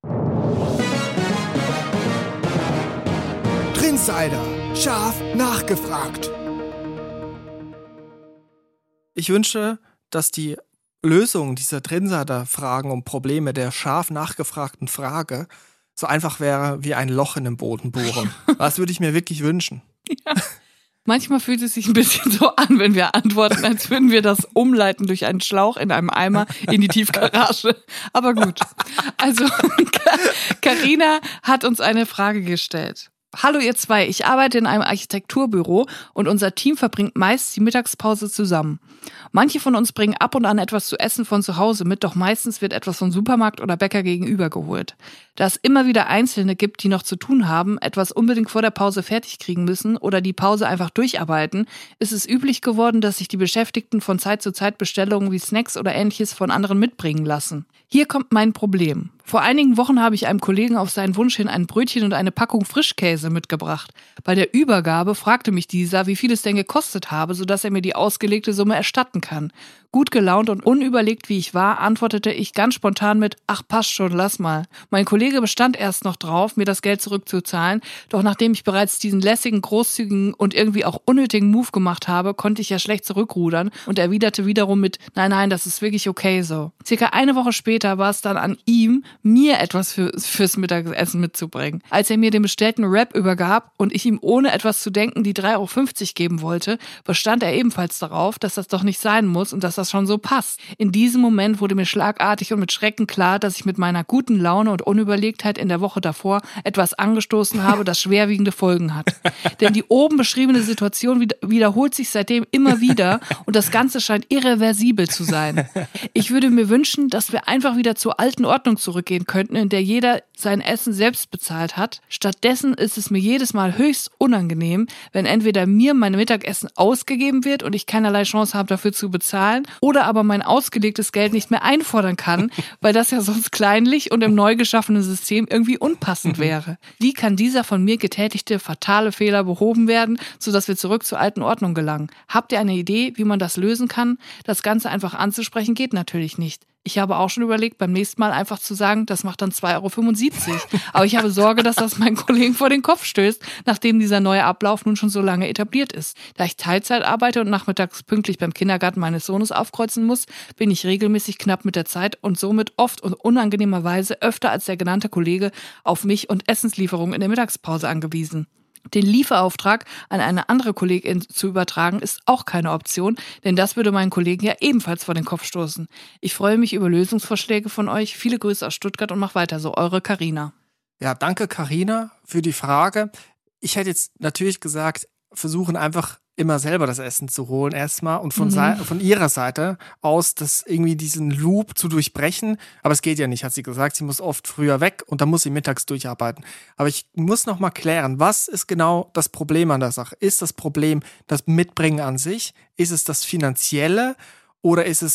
Drinsider, scharf nachgefragt. Ich wünsche, dass die Lösung dieser Drinsider-Fragen und Probleme der scharf nachgefragten Frage so einfach wäre wie ein Loch in den Boden bohren. Das würde ich mir wirklich wünschen. Ja. Manchmal fühlt es sich ein bisschen so an, wenn wir antworten, als würden wir das umleiten durch einen Schlauch in einem Eimer in die Tiefgarage. Aber gut. Also, Carina hat uns eine Frage gestellt. Hallo ihr zwei, ich arbeite in einem Architekturbüro und unser Team verbringt meist die Mittagspause zusammen. Manche von uns bringen ab und an etwas zu essen von zu Hause mit, doch meistens wird etwas vom Supermarkt oder Bäcker gegenüber geholt. Da es immer wieder Einzelne gibt, die noch zu tun haben, etwas unbedingt vor der Pause fertig kriegen müssen oder die Pause einfach durcharbeiten, ist es üblich geworden, dass sich die Beschäftigten von Zeit zu Zeit Bestellungen wie Snacks oder Ähnliches von anderen mitbringen lassen. Hier kommt mein Problem. Vor einigen Wochen habe ich einem Kollegen auf seinen Wunsch hin ein Brötchen und eine Packung Frischkäse mitgebracht. Bei der Übergabe fragte mich dieser, wie viel es denn gekostet habe, sodass er mir die ausgelegte Summe erstatten kann. Gut gelaunt und unüberlegt wie ich war, antwortete ich ganz spontan mit: Ach, passt schon, lass mal. Mein Kollege bestand erst noch drauf, mir das Geld zurückzuzahlen, doch nachdem ich bereits diesen lässigen, großzügigen und irgendwie auch unnötigen Move gemacht habe, konnte ich ja schlecht zurückrudern und erwiderte wiederum mit: Nein, das ist wirklich okay so. Circa eine Woche später war es dann an ihm, mir etwas fürs Mittagessen mitzubringen. Als er mir den bestellten Wrap übergab und ich ihm ohne etwas zu denken die 3,50 € geben wollte, bestand er ebenfalls darauf, dass das doch nicht sein muss und dass das schon so passt. In diesem Moment wurde mir schlagartig und mit Schrecken klar, dass ich mit meiner guten Laune und Unüberlegtheit in der Woche davor etwas angestoßen habe, das schwerwiegende Folgen hat. Denn die oben beschriebene Situation wiederholt sich seitdem immer wieder und das Ganze scheint irreversibel zu sein. Ich würde mir wünschen, dass wir einfach wieder zur alten Ordnung zurückgehen könnten, in der jeder sein Essen selbst bezahlt hat. Stattdessen ist es mir jedes Mal höchst unangenehm, wenn entweder mir mein Mittagessen ausgegeben wird und ich keinerlei Chance habe, dafür zu bezahlen, oder aber mein ausgelegtes Geld nicht mehr einfordern kann, weil das ja sonst kleinlich und im neu geschaffenen System irgendwie unpassend wäre. Wie kann dieser von mir getätigte fatale Fehler behoben werden, sodass wir zurück zur alten Ordnung gelangen? Habt ihr eine Idee, wie man das lösen kann? Das Ganze einfach anzusprechen geht natürlich nicht. Ich habe auch schon überlegt, beim nächsten Mal einfach zu sagen, das macht dann 2,75 €. Aber ich habe Sorge, dass das meinen Kollegen vor den Kopf stößt, nachdem dieser neue Ablauf nun schon so lange etabliert ist. Da ich Teilzeit arbeite und nachmittags pünktlich beim Kindergarten meines Sohnes aufkreuzen muss, bin ich regelmäßig knapp mit der Zeit und somit oft und unangenehmerweise öfter als der genannte Kollege auf mich und Essenslieferungen in der Mittagspause angewiesen. Den Lieferauftrag an eine andere Kollegin zu übertragen, ist auch keine Option, denn das würde meinen Kollegen ja ebenfalls vor den Kopf stoßen. Ich freue mich über Lösungsvorschläge von euch. Viele Grüße aus Stuttgart und mach weiter so. Eure Carina. Ja, danke Carina für die Frage. Ich hätte jetzt natürlich gesagt, versuchen einfach immer selber das Essen zu holen erstmal und von ihrer Seite aus das irgendwie diesen Loop zu durchbrechen. Aber es geht ja nicht, hat sie gesagt. Sie muss oft früher weg und dann muss sie mittags durcharbeiten. Aber ich muss noch mal klären, was ist genau das Problem an der Sache? Ist das Problem das Mitbringen an sich? Ist es das Finanzielle? Oder ist es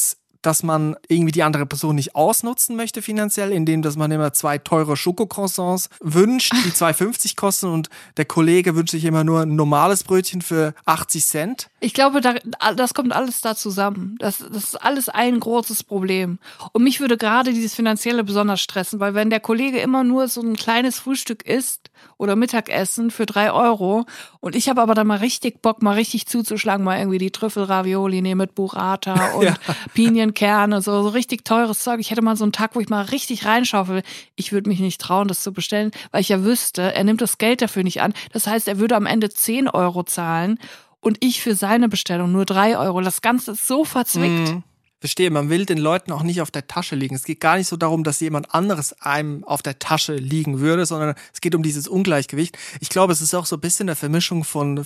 dass man irgendwie die andere Person nicht ausnutzen möchte finanziell, indem dass man immer 2 teure Schokocroissants wünscht, die 2,50 kosten und der Kollege wünscht sich immer nur ein normales Brötchen für 80 Cent. Ich glaube, das kommt alles da zusammen. Das ist alles ein großes Problem. Und mich würde gerade dieses Finanzielle besonders stressen, weil wenn der Kollege immer nur so ein kleines Frühstück isst oder Mittagessen für 3 Euro und ich habe aber dann mal richtig Bock, mal richtig zuzuschlagen, mal irgendwie die Trüffelravioli nehmen mit Burrata und Pinienkerne, so richtig teures Zeug. Ich hätte mal so einen Tag, wo ich mal richtig reinschaufel. Ich würde mich nicht trauen, das zu bestellen, weil ich ja wüsste, er nimmt das Geld dafür nicht an. Das heißt, er würde am Ende 10 Euro zahlen und ich für seine Bestellung nur 3 Euro. Das Ganze ist so verzwickt. Verstehe, man will den Leuten auch nicht auf der Tasche liegen. Es geht gar nicht so darum, dass jemand anderes einem auf der Tasche liegen würde, sondern es geht um dieses Ungleichgewicht. Ich glaube, es ist auch so ein bisschen eine Vermischung von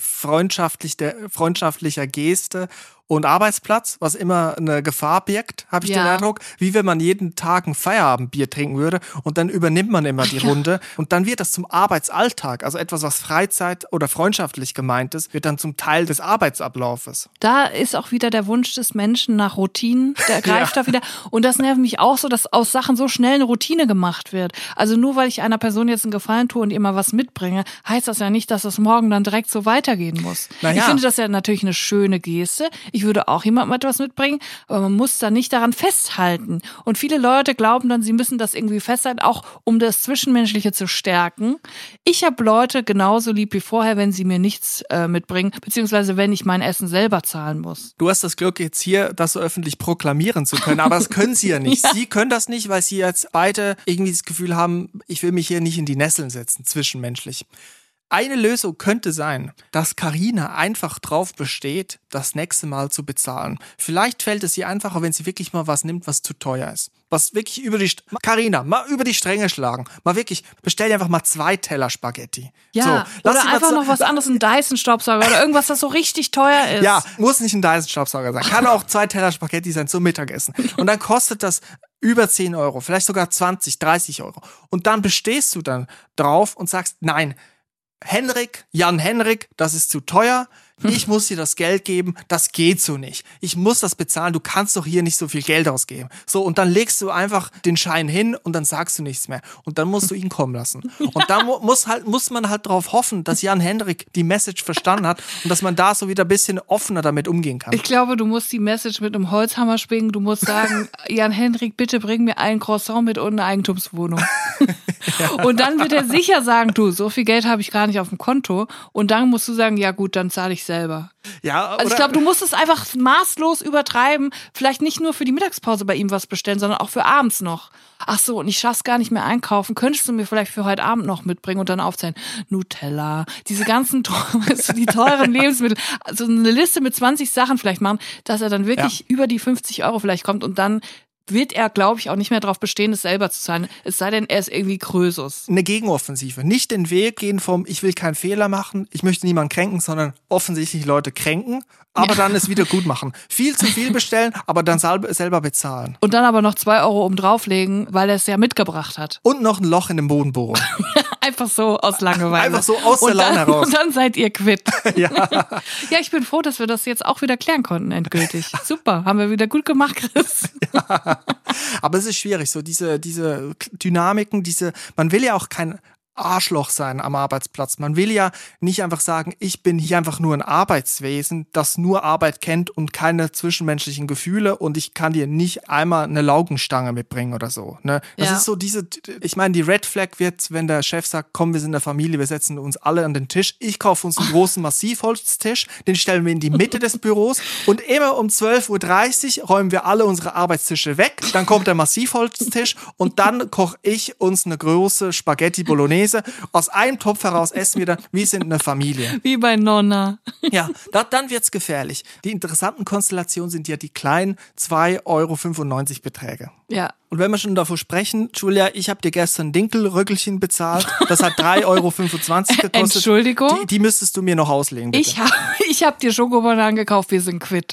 freundschaftlicher Geste und Arbeitsplatz, was immer eine Gefahr birgt, habe ich den Eindruck. Wie wenn man jeden Tag ein Feierabendbier trinken würde und dann übernimmt man immer die Runde und dann wird das zum Arbeitsalltag. Also etwas, was Freizeit oder freundschaftlich gemeint ist, wird dann zum Teil des Arbeitsablaufes. Da ist auch wieder der Wunsch des Menschen nach Routinen, der greift da wieder. Und das nervt mich auch so, dass aus Sachen so schnell eine Routine gemacht wird. Also nur weil ich einer Person jetzt einen Gefallen tue und ihr mal was mitbringe, heißt das ja nicht, dass das morgen dann direkt so weitergehen muss. Ich finde das ja natürlich eine schöne Geste. Ich würde auch jemandem etwas mitbringen, aber man muss da nicht daran festhalten. Und viele Leute glauben dann, sie müssen das irgendwie festhalten, auch um das Zwischenmenschliche zu stärken. Ich habe Leute genauso lieb wie vorher, wenn sie mir nichts mitbringen, beziehungsweise wenn ich mein Essen selber zahlen muss. Du hast das Glück, jetzt hier das so öffentlich proklamieren zu können, aber das können sie ja nicht. Ja. Sie können das nicht, weil sie jetzt beide irgendwie das Gefühl haben, ich will mich hier nicht in die Nesseln setzen, zwischenmenschlich. Eine Lösung könnte sein, dass Carina einfach drauf besteht, das nächste Mal zu bezahlen. Vielleicht fällt es ihr einfacher, wenn sie wirklich mal was nimmt, was zu teuer ist. Was wirklich Carina, mal über die Stränge schlagen. Mal wirklich, bestell dir einfach mal 2 Teller Spaghetti. Ja, so, oder einfach noch was anderes, ein Dyson-Staubsauger oder irgendwas, das so richtig teuer ist. Ja, muss nicht ein Dyson-Staubsauger sein. Kann auch 2 Teller Spaghetti sein zum Mittagessen. Und dann kostet das über 10 Euro, vielleicht sogar 20, 30 Euro. Und dann bestehst du dann drauf und sagst, nein, Jan Henrik, das ist zu teuer. Ich muss dir das Geld geben, das geht so nicht. Ich muss das bezahlen, du kannst doch hier nicht so viel Geld ausgeben. So, und dann legst du einfach den Schein hin und dann sagst du nichts mehr. Und dann musst du ihn kommen lassen. Und dann muss man halt darauf hoffen, dass Jan Henrik die Message verstanden hat und dass man da so wieder ein bisschen offener damit umgehen kann. Ich glaube, du musst die Message mit einem Holzhammer schwingen. Du musst sagen, Jan Henrik, bitte bring mir ein Croissant mit und eine Eigentumswohnung. Ja. Und dann wird er sicher sagen, du, so viel Geld habe ich gar nicht auf dem Konto. Und dann musst du sagen, ja gut, dann zahle ich selber. Ja, also ich glaube, du musst es einfach maßlos übertreiben. Vielleicht nicht nur für die Mittagspause bei ihm was bestellen, sondern auch für abends noch. Ach so, und ich schaff's gar nicht mehr einkaufen. Könntest du mir vielleicht für heute Abend noch mitbringen und dann aufzählen? Nutella, diese ganzen die teuren Lebensmittel. Also eine Liste mit 20 Sachen vielleicht machen, dass er dann wirklich über die 50 Euro vielleicht kommt und dann wird er, glaube ich, auch nicht mehr darauf bestehen, es selber zu zahlen. Es sei denn, er ist irgendwie Krösus. Eine Gegenoffensive. Nicht den Weg gehen vom, ich will keinen Fehler machen, ich möchte niemanden kränken, sondern offensichtlich Leute kränken, aber dann es wieder gut machen. Viel zu viel bestellen, aber dann selber bezahlen. Und dann aber noch 2 Euro oben drauflegen, weil er es ja mitgebracht hat. Und noch ein Loch in den Boden bohren. Einfach so aus Langeweile. Einfach so aus der Laune heraus. Und dann seid ihr quitt. Ja. Ja, ich bin froh, dass wir das jetzt auch wieder klären konnten, endgültig. Super, haben wir wieder gut gemacht, Chris. Ja. Aber es ist schwierig, so diese Dynamiken, man will ja auch kein Arschloch sein am Arbeitsplatz. Man will ja nicht einfach sagen, ich bin hier einfach nur ein Arbeitswesen, das nur Arbeit kennt und keine zwischenmenschlichen Gefühle und ich kann dir nicht einmal eine Laugenstange mitbringen oder so. Ne? Das ist so ich meine, die Red Flag wird, wenn der Chef sagt, komm, wir sind eine Familie, wir setzen uns alle an den Tisch. Ich kaufe uns einen großen Massivholztisch, den stellen wir in die Mitte des Büros und immer um 12:30 Uhr räumen wir alle unsere Arbeitstische weg. Dann kommt der Massivholztisch und dann koche ich uns eine große Spaghetti Bolognese. Aus einem Topf heraus essen wir dann, wir sind eine Familie. Wie bei Nonna. Ja, dann wird's gefährlich. Die interessanten Konstellationen sind ja die kleinen 2,95 Euro Beträge. Ja. Und wenn wir schon davor sprechen, Julia, ich habe dir gestern Dinkelröckelchen bezahlt. Das hat 3,25 Euro gekostet. Entschuldigung? Die müsstest du mir noch auslegen, bitte. Ich hab dir Schokobananen gekauft, wir sind quitt.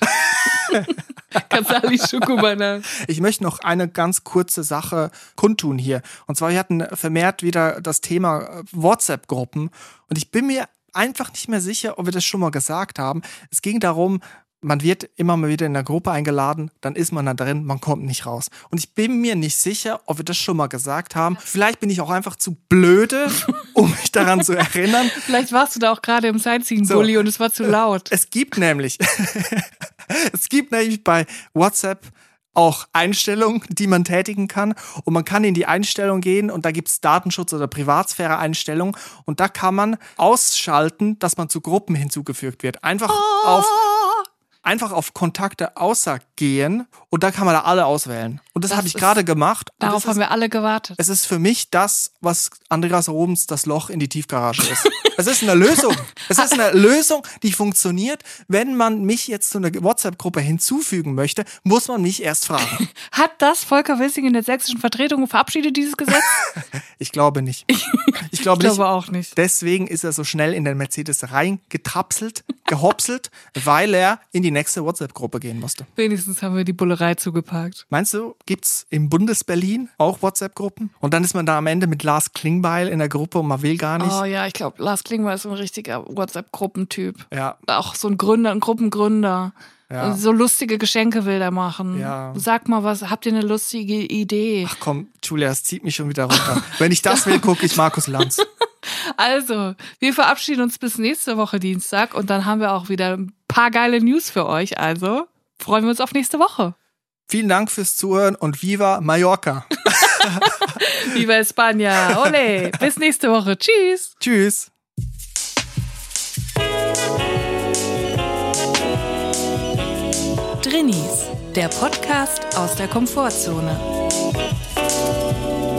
Casali Schokobananen. Ich möchte noch eine ganz kurze Sache kundtun hier. Und zwar, wir hatten vermehrt wieder das Thema WhatsApp-Gruppen. Und ich bin mir einfach nicht mehr sicher, ob wir das schon mal gesagt haben. Es ging darum, man wird immer mal wieder in der Gruppe eingeladen, dann ist man da drin, man kommt nicht raus. Und ich bin mir nicht sicher, ob wir das schon mal gesagt haben. Vielleicht bin ich auch einfach zu blöde, um mich daran zu erinnern. Vielleicht warst du da auch gerade im Sightseeing-Bulli und es war zu laut. Es gibt nämlich bei WhatsApp auch Einstellungen, die man tätigen kann. Und man kann in die Einstellung gehen und da gibt es Datenschutz- oder Privatsphäre-Einstellungen. Und da kann man ausschalten, dass man zu Gruppen hinzugefügt wird. Einfach auf Kontakte außer gehen und da kann man da alle auswählen. Und das habe ich gerade gemacht. Darauf haben wir alle gewartet. Es ist für mich das, was Andreas Robens das Loch in die Tiefgarage ist. Es ist eine Lösung. Es ist eine Lösung, die funktioniert. Wenn man mich jetzt zu einer WhatsApp-Gruppe hinzufügen möchte, muss man mich erst fragen. Hat das Volker Wissing in der sächsischen Vertretung verabschiedet, dieses Gesetz? Ich glaube nicht. Ich glaube auch nicht. Deswegen ist er so schnell in den Mercedes gehopselt, weil er in die nächste WhatsApp-Gruppe gehen musste. Wenigstens haben wir die Bullerei zugeparkt. Meinst du, gibt's im Bundesberlin auch WhatsApp-Gruppen? Und dann ist man da am Ende mit Lars Klingbeil in der Gruppe und man will gar nicht. Oh ja, ich glaube, Lars Klingbeil ist so ein richtiger WhatsApp-Gruppentyp. Ja. Auch so ein Gruppengründer. Ja. So lustige Geschenke will der machen. Ja. Sag mal was, habt ihr eine lustige Idee? Ach komm, Julia, das zieht mich schon wieder runter. Wenn ich das will, gucke ich Markus Lanz. Also, wir verabschieden uns bis nächste Woche Dienstag und dann haben wir auch wieder ein paar geile News für euch. Also, freuen wir uns auf nächste Woche. Vielen Dank fürs Zuhören und Viva Mallorca. Viva España. Ole. Bis nächste Woche. Tschüss. Tschüss. Drinnies, der Podcast aus der Komfortzone.